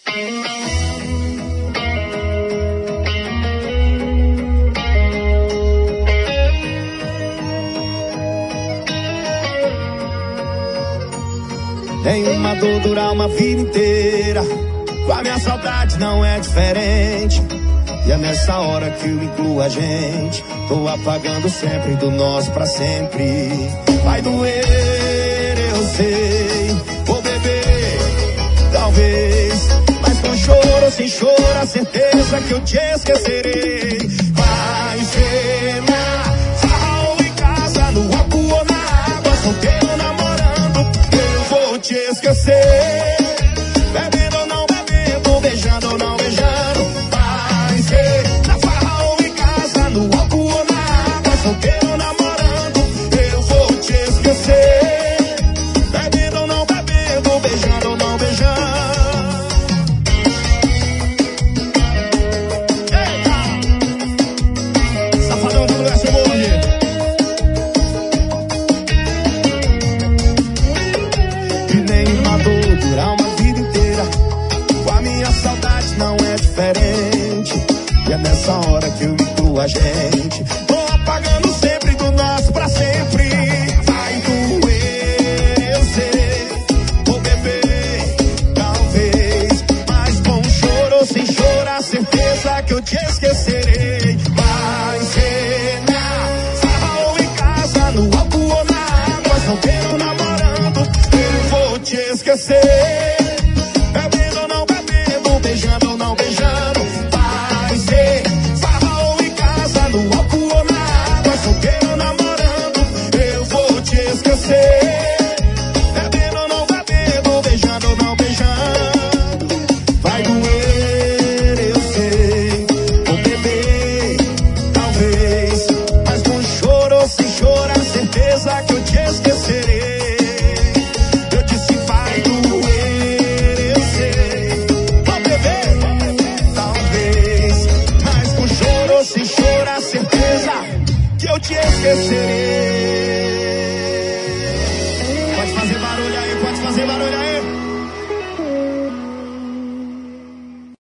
Nenhuma dor dura uma vida inteira. Com a minha saudade não é diferente. E é nessa hora que eu incluo a gente. Tô apagando sempre do nosso pra sempre. Vai doer, eu sei. Vou beber, talvez. Mas com choro ou sem choro, a certeza que eu te esquecerei. Vai ser na farra ou em casa, no álcool ou na água, solteiro namorando. Eu vou te esquecer. Bebendo ou não bebendo, beijando ou não beijando. Vai ser na farra ou em casa, no álcool ou na água, solteiro namorando. Eu vou te esquecer. Bebendo ou não bebendo, beijando ou não beijando. Eita! Safadão do Luiz Morre. E nenhuma dor dura uma vida inteira. Com a minha saudade não é diferente. E é nessa hora que eu incluo a gente. Tô apagando sempre do nosso pra sempre. Vai doer, eu sei. Vou beber, talvez. Mas com choro ou sem choro, a certeza que eu te esquecerei. Vai ser na farra ou em casa, no álcool ou na água, solteiro namorando. Eu vou te esquecer. Bebendo ou não bebendo, beijando ou não beijando. Vai ser farra ou em casa, no álcool ou na água, solteiro namorando. Eu vou te esquecer. Bebendo ou não bebendo, beijando ou não beijando. Vai doer, eu sei. Vou beber, talvez. Mas com choro ou sem choro, a certeza que eu te esquecerei. Eu disse vai doer, eu sei. Vou beber, talvez. Mas com choro ou sem choro, a certeza que eu te esquecerei. Pode fazer barulho aí, pode fazer barulho